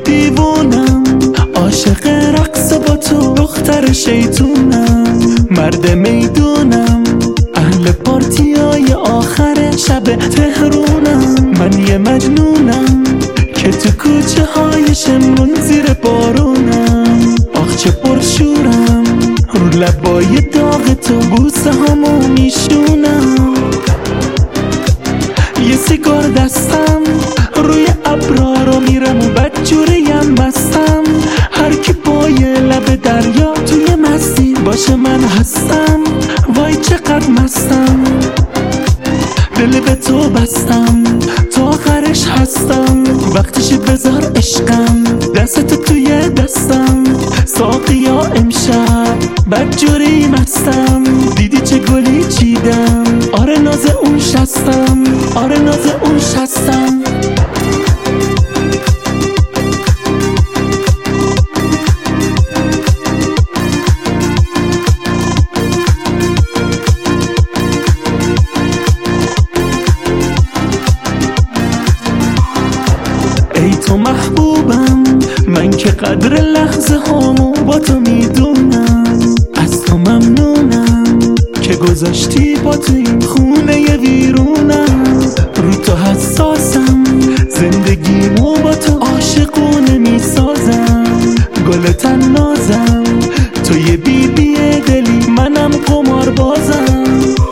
دیوونم، عاشق رقص با تو، دختر شیطونم، مرد میدونم، اهل پارتیای آخر شب تهرونم. من یه مجنونم که تو کوچه های شمرون زیر بارونم. آخ چه پرشورم، رو لبای داغ تو بوسه همو میشونم. یه سیگار دستم، روی ابرا رو میرم و بدجوریم مستم. هر کی پای لب دریا توی مستی باشه من هستم. وای چقدر مستم، دل به تو بستم، تا آخرش هستم. وقتش بذار عشقم، دستتو توی دستم. ساقیا امشب بدجوری مستم، دیدی چه گلی چیدم. آره ناز اون شستم، آره ناز اون شستم. ای تو محبوبم، من که قدر لحظه هامو با تو میدونم. از تو ممنونم که گذاشتی با تو این خونه ویرونم. رو تو حساسم، زندگیمو با تو عاشقونه میسازم. گل تنازم، تو یه بیبی دلی، منم قمار بازم.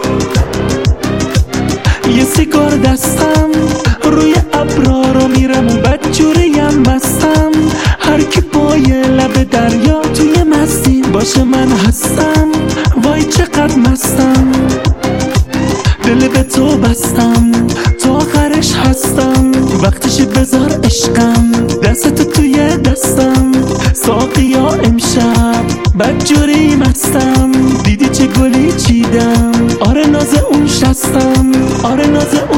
یه سیگار دستم، روی ابرا رو میرم و بدجوریم مستم. هر کی پای لب دریا توی مستی باشه من هستم. وای چقدر مستم، دل به تو بستم، تا آخرش هستم. وقتش بذار عشقم، دستتو توی دستم. ساقیا امشب بدجوری مستم، دیدی چه گلی چیدم. آره ناز اون شستم، آره ناز